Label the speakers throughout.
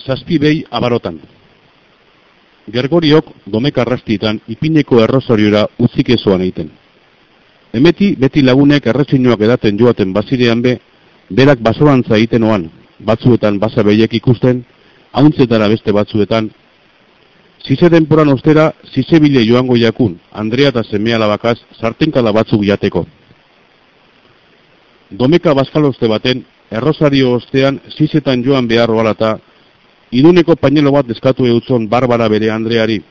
Speaker 1: zazpi behi abarotan. Gergoriok Domeka arrastietan ipineko errosoriora utzik ezoan egiten. Emeti beti lagunek erretzinoak edaten joaten bazirean berak basorantza egiten oan, batzuetan basa behiek ikusten, hauntzetara beste batzuetan. Zize denporan ostera, zize bile joango jakun, Andrea eta semea labakaz sartenkala batzuk jateko. Domeka bazkaloste baten, errosario ostean zizetan joan behar oalata, iduneko pañelo bat eskatu eutzon Barbara bere Andreari.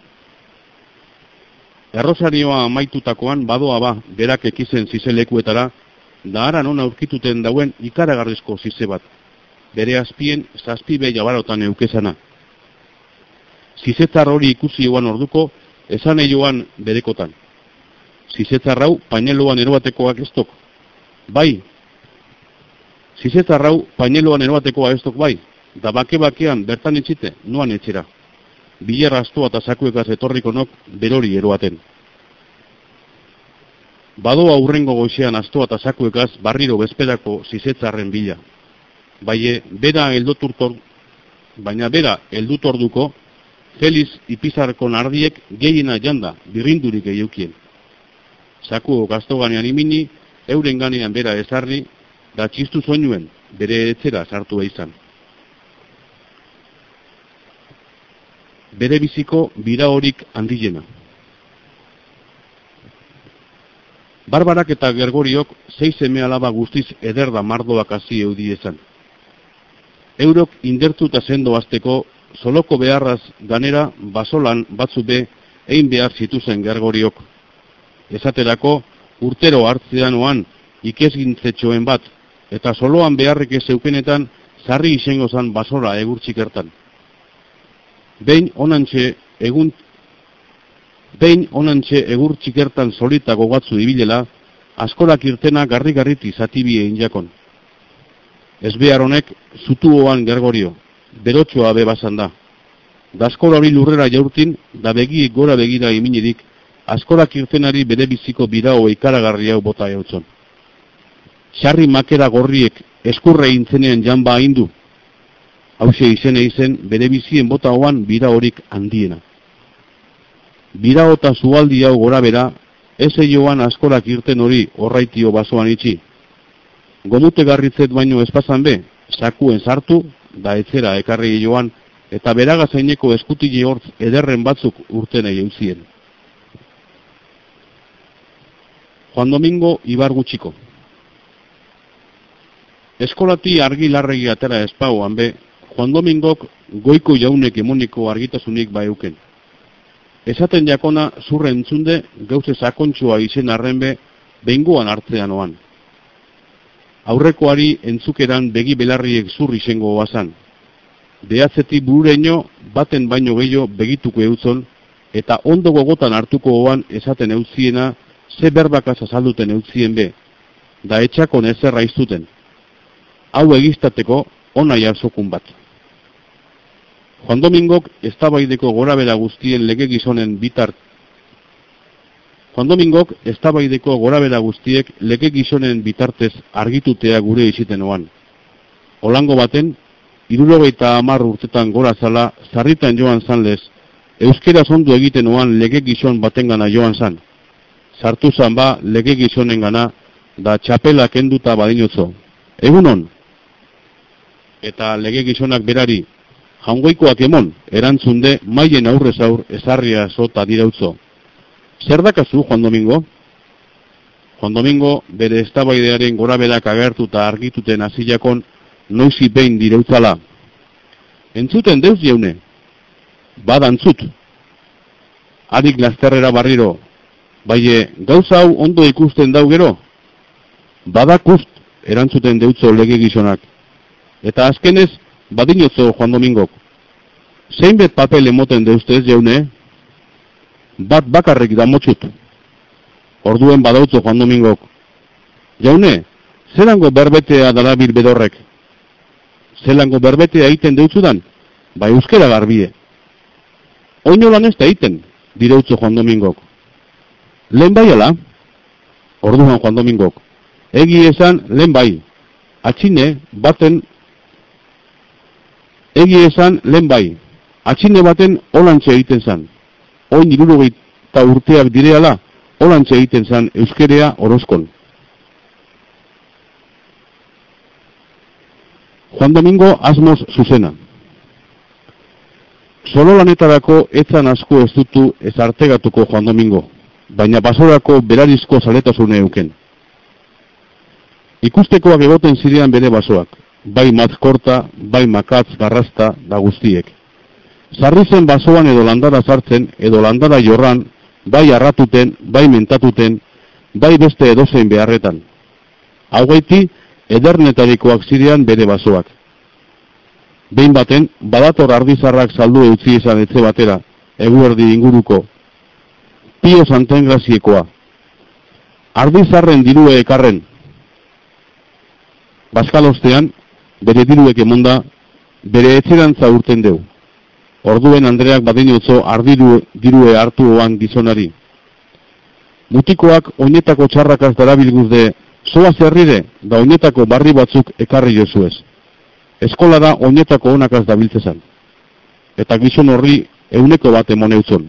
Speaker 1: Errosarioa amaitutakoan badoa berak ekizen zizelekuetara, da haran ona aurkituten dauen ikaragarrizko zize bat, bere azpien zazpi behi abarotan eukezana. Zizetzar hori ikusi joan orduko, esan joan berekotan. Zizetzarrau pañeloan eroatekoak estok, bai. Zizetzarrau pañeloan eroatekoa estok, bai. Da bake-bakean bertan etxite, noan etxera. Biler astoa eta sakuekaz etorriko nok berori eroaten. Badoa urrengo goizean astoa eta sakuekaz barriro bezperako zizetzarren bila. Baina bera heldutorduko, Feliz ipizarko nardiek gehiena janda, birrindurik eukien. Sakuo gaztoganean imini, euren ganean bera ezarri, da txistu soinuen, bere etxera sartu izan. Bere biziko bira horik handiena. Barbarak eta Gergoriok 6 seme alaba guztiz ederda mardoak hasi eudi ezan. Eurok indertu eta sendo azteko, soloko beharraz ganera basolan batzu egin behar zituzen Gergoriok. Esaterako urtero hartzean oan ikesgintzetxoen bat, eta soloan beharrik ez zeukenetan sarri izango zan basora egurtxikertan. Behin onantxe egurtxikertan solitako batzu ibilela, askorak irtena garri-garriti zatibie injakon. Ez behar honek zutuoan Gergorio, berotxoa bebasan da. Da askora hori lurrera jaurtin, da begi gora begira iminirik, askorak irtenari bere biziko birao ikaragarri hau bota jautzon. Sarri makera gorriek eskurre intzenean janba haindu, hause izene izen bere bizien bota hoan bira horik handiena. Birao eta zualdi hau gora bera, ez joan askorak irten hori horraitio basoan itxi. Gomute garritzet baino espazan sakuen sartu, da etzera ekarri joan, eta beragazaineko eskutile hortz ederren batzuk urtenei euzien. Juan Domingo Ibargutxiko. Eskolati argi larregi atera espauan Juan Domingok goiko jaunek emoniko argitasunik euken. Esaten jakona zurre entzunde gauze sakontxoa izen arren behingoan hartzean oan. Aurrekoari entzukeran begi belarriek zur izango oazan. Behatzeti burureino baten baino gehiago begituko eutzon, eta ondo gogotan hartuko oan esaten eutziena ze berbakaz azalduten eutzien da etxakon ezerra iztuten. Hau egiztateko ona jarzokun bat. Juan Domingok eztabaideko gorabera guztien lege gizonen bitartez argitutea gure iziten oan. Olango baten, 70 urtetan gora zala, zarritan joan zanlez, euskeraz ondo egiten oan lege gizon batengana joan zan. Sartu zan lege gizonen gana, da txapela kenduta badinotzo. Egunon! Eta lege gizonak berari, jaungoikoak emon, erantzunde maien aurrez aur ezarria zota dirautzo. Zer dakazu, Juan Domingo? Juan Domingo bere eztabaidearen goraberak agertu eta argituten hasiakon noizi behin direutzala. Entzuten deuz jaune? Badantzut. Adik lasterrera barriro. Baie, gauza hau ondo ikusten dau gero? Badakust, erantzuten deutzo lege gizonak. Eta azkenez, badinotzo Juan Domingok. Zeinbet papel emoten deustez jaune? Bat bakarrik damotxut. Orduen badautzo Juan Domingok. Jaune, zelango berbetea darabil bedorrek? Zelango berbetea egiten deutzudan? Ba euskera garbie. Oino lan ez da egiten, direutzo Juan Domingok. Lehen bai ala? Orduan Juan Domingok. Egi esan lehen bai. Atxine baten Egi esan lehen bai, atxine baten holantxe egiten zan. Oin 60 urteak direala, holantxe egiten zan euskerea Orozkon. Juan Domingo asmoz zuzena. Solo lanetarako etzan asko ez dutu ez artegatuko Juan Domingo, baina basorako berarizko zaletasune euken. Ikustekoak egoten zirean bere basoak, bai matzkorta, bai makatz, garrasta da guztiek. Sarri zen basoan edo landara sartzen, edo landara jorran, bai arratuten, bai mentatuten, bai beste edozein beharretan. Haugaiti, edernetarikoak zirean bere basoak. Behin baten, badator ardizarrak saldu eutzi izan etxe batera, eguerdi inguruko. Pio Santengraziekoa. Ardizarren dirue ekarren. Baskalostean, bere diruek emonda, bere etxerantza urten deu. Orduen Andreak badinotzo dirue hartu oan gizonari. Mutikoak oinetako txarrakaz darabilguzde, soa zerrire, da oinetako barri batzuk ekarri jozuez. Eskola da oinetako onakaz dabiltzezan. Eta gizon horri euneko bat emoneutzon.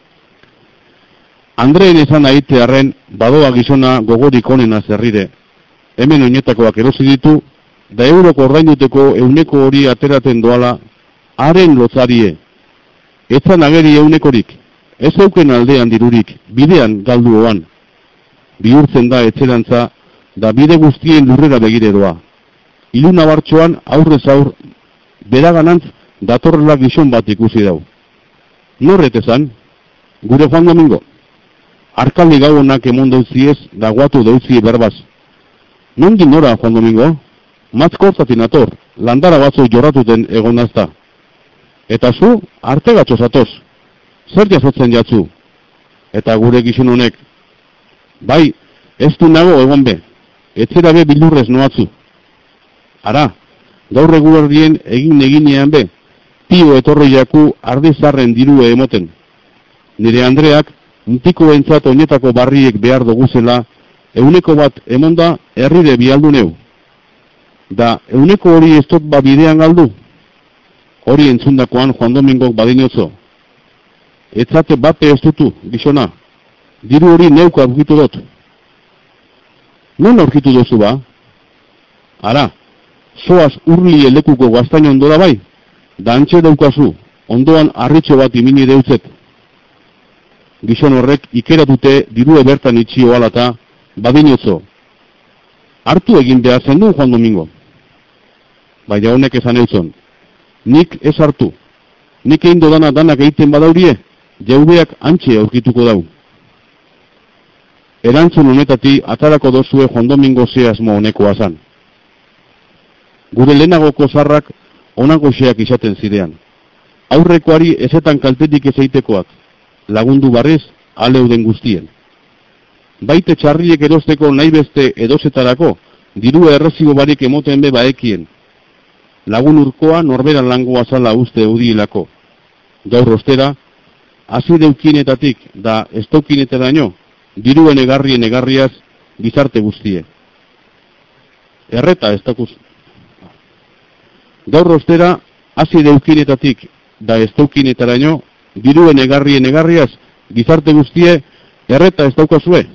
Speaker 1: Andreen esan aitearren, badoa gizona gogorik onena zerrire. Hemen oinetakoak erosi ditu, da euroko ordainduteko euneko hori ateraten doala, haren lotzarie. Etzan ageri eunekorik, ez euken aldean dirurik, bidean galdu oan. Bihurtzen da etxerantza, da bide guztien lurrera begire doa. Iluna bartxoan aurrez aur, beraganantz datorrela gizon bat ikusi dau. Norretezan, gure Juan Domingo. Arkaldi gau honak emon dauziez, da guatu dauzie berbaz. Nondik nora, Juan Domingo? Matzkortatin ator, landara batzu jorratuten egonazta. Eta zu, artegatxo zatoz. Zer jasotzen jatzu? Eta gure gizon honek. Bai, ez du nago egon be. Etzera be bildurrez noatzu. Ara, gaur eguerdien eginean be, Pio etorri jaku ardizarren dirue emoten. Nire Andreak, mutiko entzat oinetako barriek behar doguzela, euneko bat emonda herrire bialdu neu. Da, euneko hori ez dut ba bidean galdu? Hori entzundakoan Juan Domingok badinotzo. Etzate bate ez dutu, gizona. Diru hori neuko aurkitu dut. Non aurkitu duzu ba? Ara, zoaz urli elekuko gaztain ondora bai, da antxe daukazu, ondoan harritxo bat imini deutzet. Gizon horrek ikeratute dirue bertan itxio alata, badinotzo. Hartu egin behar zen du, Juan Domingo. Baina honek esan eutzon. Nik ez hartu. Nik egin danak egiten badaurie, jaubeak antxe aurkituko dau. Erantzun honetati atarako dozue Juan Domingo ze asmo honekoa zan. Gure lehenagoko zarrak onako xeak izaten zirean. Aurrekoari ezetan kaltetik ez eitekoak, lagundu barriz aleuden guztien. Baite txarriek erosteko nahi beste edozetarako, diru errezibo barik emoten be baekien. Lagun urkoa norberan langoa zala uste eudielako. Gaur ostera, hasi deukinetatik da estaukineteraino, diruen egarriaz gizarte guztie. Erreta ez dakuz. Gaur ostera, hasi deukinetatik da estaukineteraino, diruen egarriaz gizarte guztie, erreta ez daukazue.